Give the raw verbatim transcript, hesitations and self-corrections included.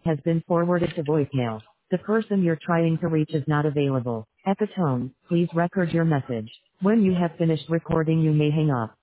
has been forwarded to voicemail. The person you're trying to reach is not available. At the tone, please record your message. When you have finished recording, you may hang up.